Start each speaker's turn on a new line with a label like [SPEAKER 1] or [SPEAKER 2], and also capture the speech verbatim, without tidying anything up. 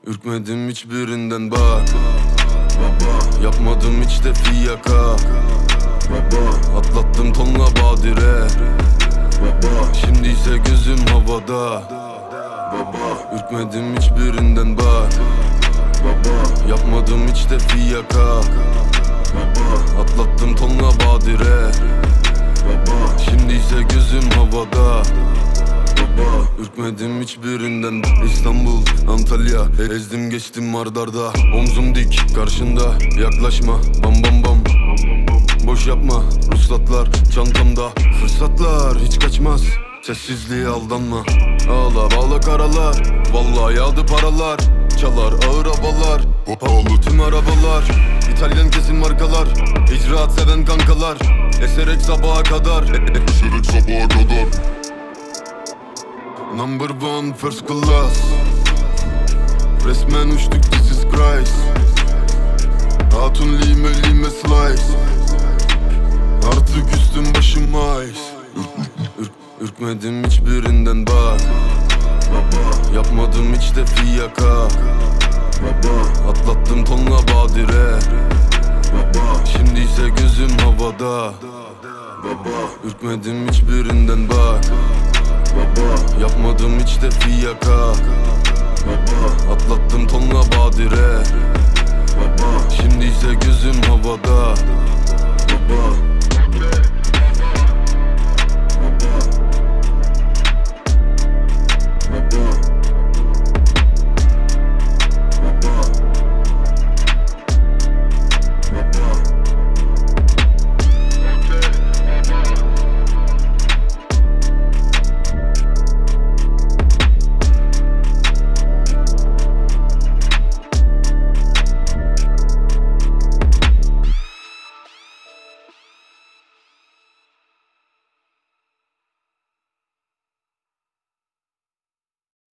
[SPEAKER 1] Ürkmedim hiçbirinden bak baba. Yapmadım hiç de fiyaka baba. Atlattım tonla badire baba. Şimdi ise gözüm havada baba. Ürkmedim hiçbirinden bak baba. Yapmadım hiç de fiyaka baba. Atlattım tonla badire baba. Şimdi ise gözüm havada. Ürkmedim hiçbirinden. İstanbul, Antalya, ezdim geçtim ardarda. Omzum dik karşında, yaklaşma bam bam bam. Boş yapma, ruhsatlar çantamda. Fırsatlar hiç kaçmaz, sessizliğe aldanma. Ağla bağla karalar, vallahi yağdı paralar. Çalar ağır havalar, pahalı tüm arabalar. İtalyan kesin markalar, icraat seven kankalar. Eserek sabaha kadar, eserek sabaha kadar. Number one first class. Resmen uçtuk, this is Christ. Hatun lime lime slice. Artık üstüm başım ice. Ürk, ürkmedim hiçbirinden bak baba. Yapmadım hiç de fiyaka baba. Atlattım tonla badire baba. Şimdi ise gözüm havada baba. Ürkmedim hiçbirinden bak baba. Yapmadım hiç de fiyaka baba. Atlattım tonla badire baba. Şimdi ise gözüm havada.